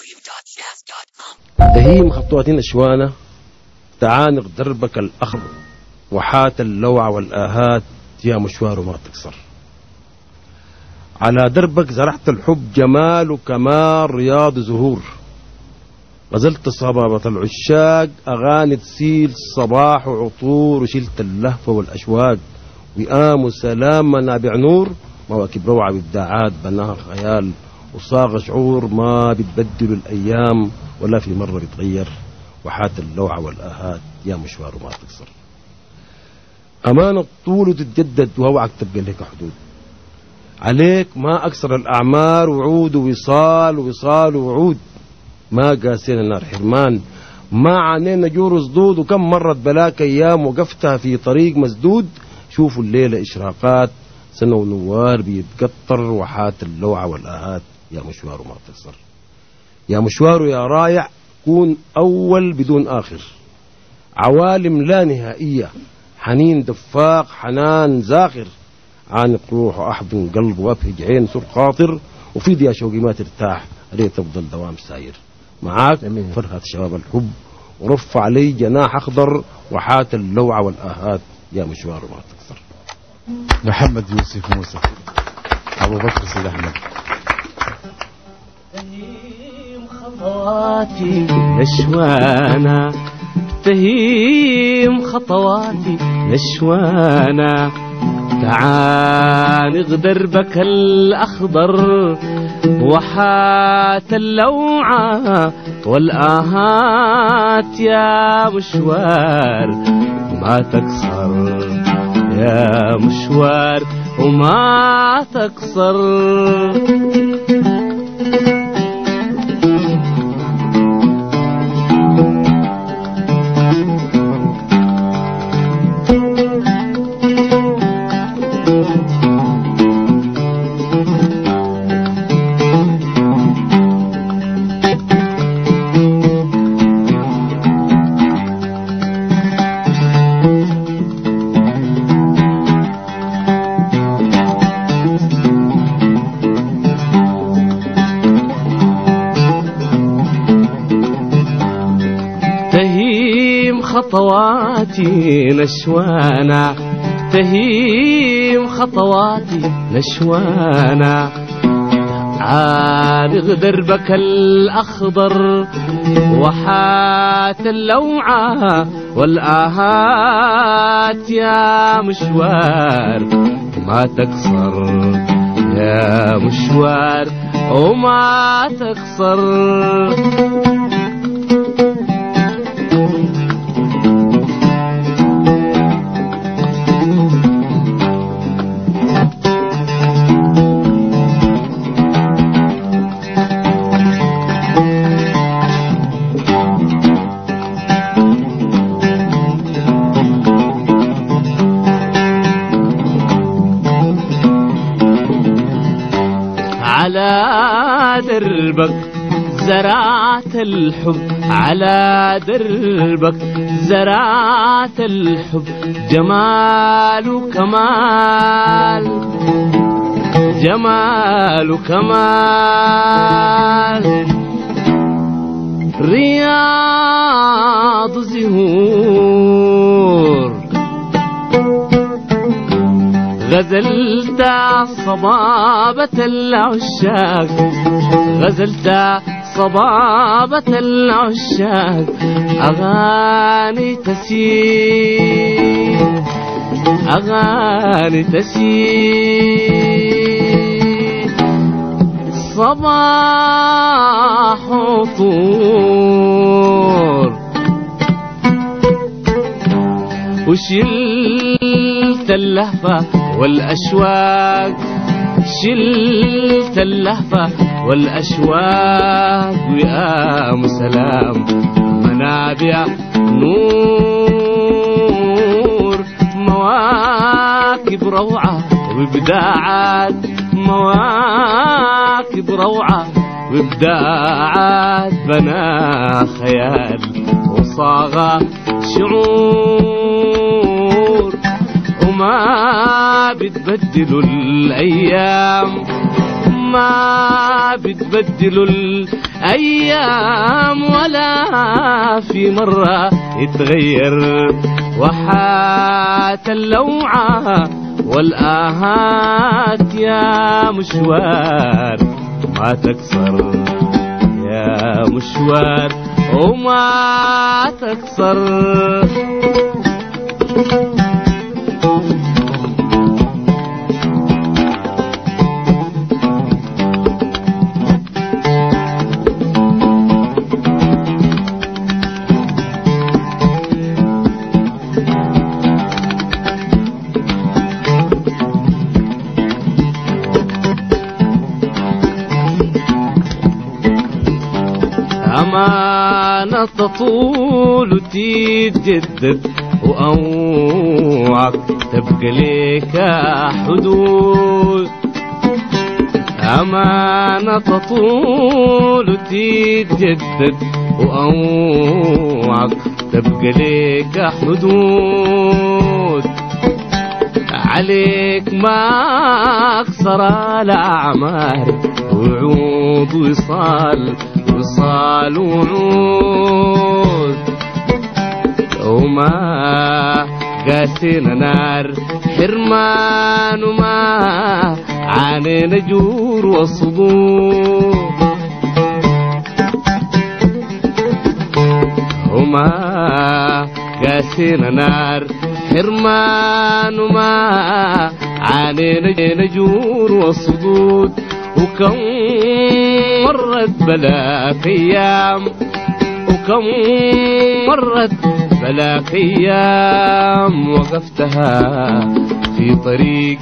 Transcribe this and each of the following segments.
دهيم خطوات أشوانة تعانق دربك الأخضر وحات اللوعة والآهات يا مشوار ما تكسر. على دربك زرعت الحب جمال وكمال رياض زهور، غزلت صبابة العشاق أغاني تسيل صباح وعطور، وشلت اللهفة والأشواق وئام وسلام منابع نور، مواكب روعة وإبداعات بناها خيال وصاغ شعور ما بتبدل الأيام ولا في مرة بتغير، وحات اللوعة والآهات يا مشوار ما تكسر. أمانة طول وتتجدد وهوعك تبقى لك حدود، عليك ما أكثر الأعمار وعود ووصال ووصال ووعود، ما قاسينا نار حرمان ما عانينا جور صدود، وكم مرت بلاك أيام وقفتها في طريق مسدود. شوفوا الليلة إشراقات سنة ونوار بيتقطر، وحات اللوعة والآهات يا مشوار ما تكسر. يا مشوار يا رايع كون أول بدون آخر، عوالم لا نهائية، حنين دفاق حنان زاخر، عانق روح وأحضن قلب وأبهج عين سر خاطر، وفيد يا شوقي ما ترتاح عليه تفضل دوام ساير. معاك فرحة شباب الحب ورفع علي جناح أخضر، وحات اللوعة والآهات يا مشوار ما تكسر. محمد يوسف موسى أبو بكر سيد أحمد. تهيم خطواتي نشوانا، تهيم خطواتي نشوانا، تعانق دربك الأخضر وحات اللوعة والآهات يا مشوار ما تكسر، يا مشوار وما تكسر. تهيم خطواتي نشوانا، تهيم خطواتي نشوانا، عانق دربك الأخضر وحات اللوعة والآهات يا مشوار ما تكسر، يا مشوار وما تكسر. على دربك زرعت الحب، على دربك زرعت الحب، جمال وكمال، جمال وكمال، رياض زهور، غزلت صبابة العشاق، غزلت صبابة العشاق، أغاني تسير، أغاني تسير، صباح وطور، وشلت اللهفة والأشواق، شلت اللهفة والأشواق، وئام سلام منابع نور، مواكب روعة وإبداعات، مواكب روعة وإبداعات، بنا خيال وصاغ شعور، وما بتبدلوا الأيام، ما بتبدلوا أيام ولا في مرة يتغير وحات اللوعة والآهات يا مشوار ما تكسر يا مشوار وما تكسر أمانة تطول وتتجدد وأوعك تبقى ليك حدود أمانة تطول وتتجدد وأوعك تبقى ليك حدود عليك ما أكثر الأعمار وعود وصال وصال وعود وما قاسينا نار حرمان وما عانينا جور وصدور وما قاسينا نار حرمان وما عانينا جور وصدود وكم مرت بلاك أيام وكم مرت بلاك أيام وقفتها في طريق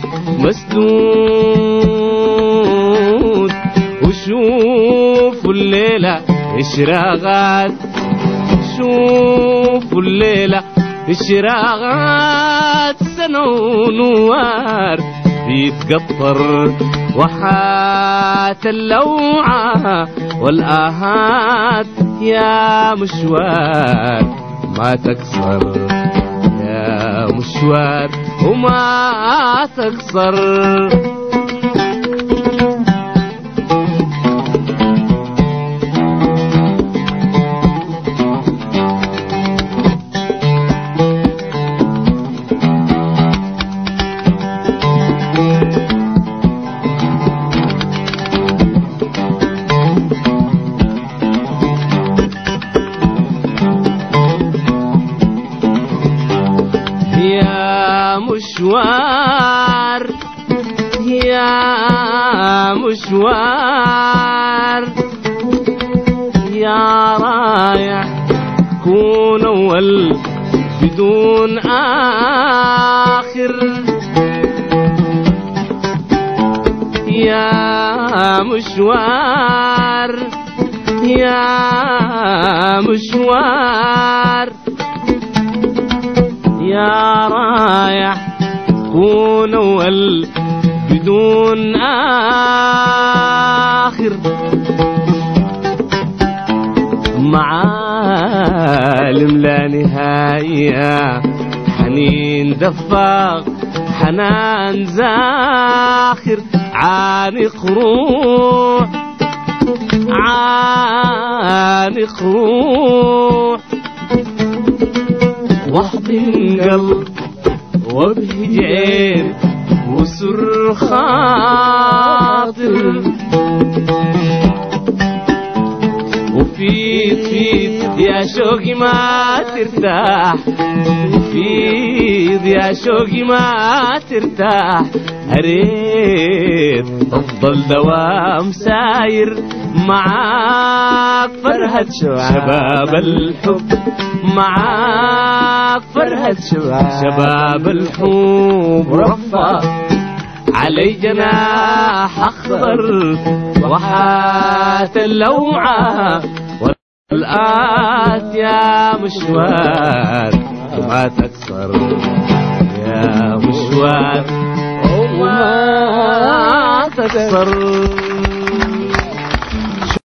مسدود وشوفوا الليلة إشراقات شوفوا الليلة إشراقات سنة ونوار بيتقطر وحات اللوعة والآهات يا مشوار ما تكسر يا مشوار وما تكسر مشوار يا مشوار يا رايح كون أول بدون آخر يا مشوار يا مشوار يا رايح كون أول بدون آخر معالم لا نهاية حنين دفاق حنان زاخر عانق روح عانق روح واحضن قلب وابهج عين وسر خاطر وفيد فيد يا شوقي ما ترتاح فيد يا شوقي ما ترتاح هريت أفضل دوام ساير معاك فرحة شباب الحب معاك فرحة شباب الحب رفع علي جناح أخضر وحات اللوعة والآت يا مشوار ما تكسر يا مشوار وما تكسر